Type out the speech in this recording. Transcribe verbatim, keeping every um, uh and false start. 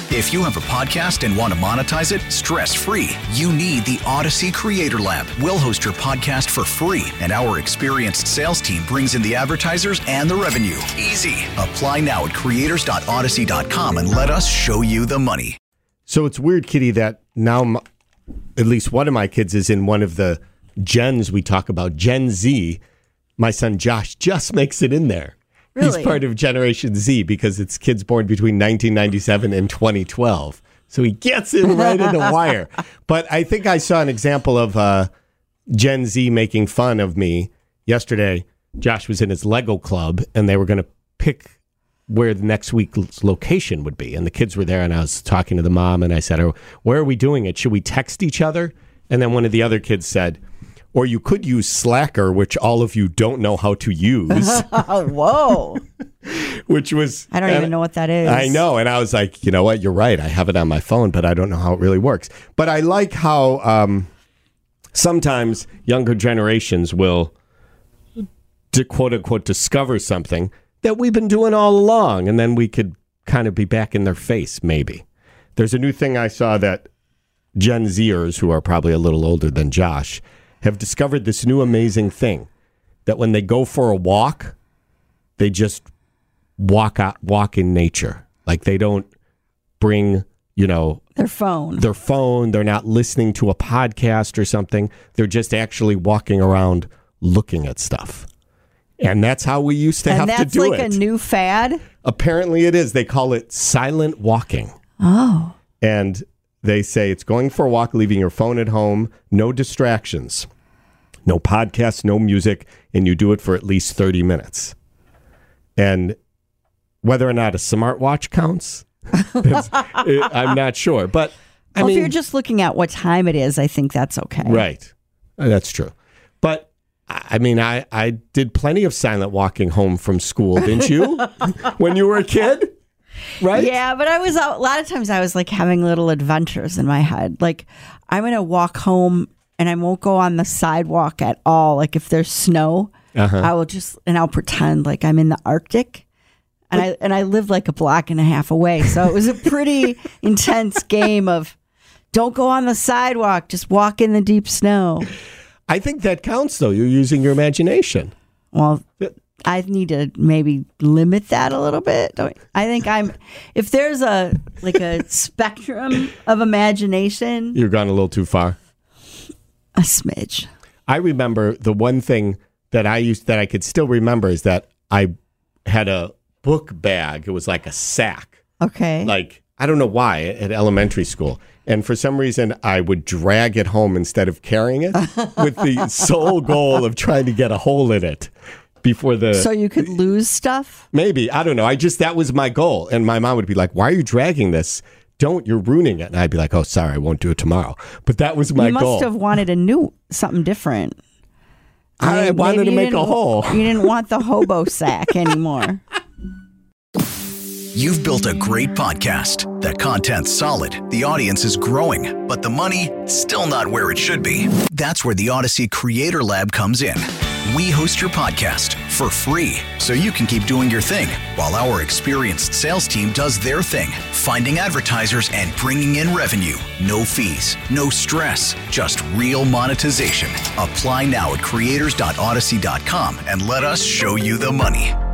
If you have a podcast and want to monetize it stress-free, you need the Odyssey Creator Lab. We'll host your podcast for free, and our experienced sales team brings in the advertisers and the revenue. Easy. Apply now at creators dot odyssey dot com and let us show you the money. So it's weird, Kitty, that now m- at least one of my kids is in one of the gens we talk about, Gen Z. My son Josh just makes it in there. Really? He's part of Generation Z because it's kids born between nineteen ninety-seven and twenty twelve. So he gets in right in the wire. But I think I saw an example of uh, Gen Z making fun of me yesterday. Josh was in his Lego club, and they were going to pick where the next week's location would be. And the kids were there, and I was talking to the mom, and I said, oh, where are we doing it? Should we text each other? And then one of the other kids said, or you could use Slacker, which all of you don't know how to use. Whoa. Which was... I don't even know what that is. I know. And I was like, you know what? You're right. I have it on my phone, but I don't know how it really works. But I like how um, sometimes younger generations will, to quote unquote, discover something that we've been doing all along. And then we could kind of be back in their face, maybe. There's a new thing I saw that Gen Zers, who are probably a little older than Josh, have discovered this new amazing thing that when they go for a walk, they just walk out, walk in nature. Like they don't bring, you know, their phone. Their phone. They're not listening to a podcast or something. They're just actually walking around looking at stuff. And that's how we used to and have to do like it. That's like a new fad? Apparently it is. They call it silent walking. Oh. And they say it's going for a walk, leaving your phone at home, no distractions, no podcasts, no music, and you do it for at least thirty minutes. And whether or not a smartwatch counts, I'm not sure. But I well, mean, if you're just looking at what time it is, I think that's okay. Right. That's true. But I mean, I, I did plenty of silent walking home from school, didn't you? When you were a kid? Right? Yeah, but I was a lot of times I was like having little adventures in my head. Like I'm going to walk home and I won't go on the sidewalk at all. Like if there's snow, uh-huh. I will just and I'll pretend like I'm in the Arctic. And I and I lived like a block and a half away. So it was a pretty intense game of don't go on the sidewalk, just walk in the deep snow. I think that counts though. You're using your imagination. Well, I need to maybe limit that a little bit. Don't I think I'm, if there's a, like a spectrum of imagination. You've gone a little too far. A smidge. I remember the one thing that I used, that I could still remember is that I had a book bag. It was like a sack. Okay. Like, I don't know why, at elementary school. And for some reason, I would drag it home instead of carrying it with the sole goal of trying to get a hole in it. Before the so you could lose stuff? Maybe. I don't know. I just, that was my goal. And my mom would be like, why are you dragging this? Don't, you're ruining it. And I'd be like, oh, sorry, I won't do it tomorrow. But that was my goal. You must goal. have wanted a new, something different. I maybe, wanted maybe to make a hole. You didn't want the hobo sack anymore. You've built a great podcast. The content's solid. The audience is growing. But the money, still not where it should be. That's where the Odyssey Creator Lab comes in. We host your podcast for free so you can keep doing your thing while our experienced sales team does their thing, finding advertisers and bringing in revenue. No fees, no stress, just real monetization. Apply now at creators dot odyssey dot com and let us show you the money.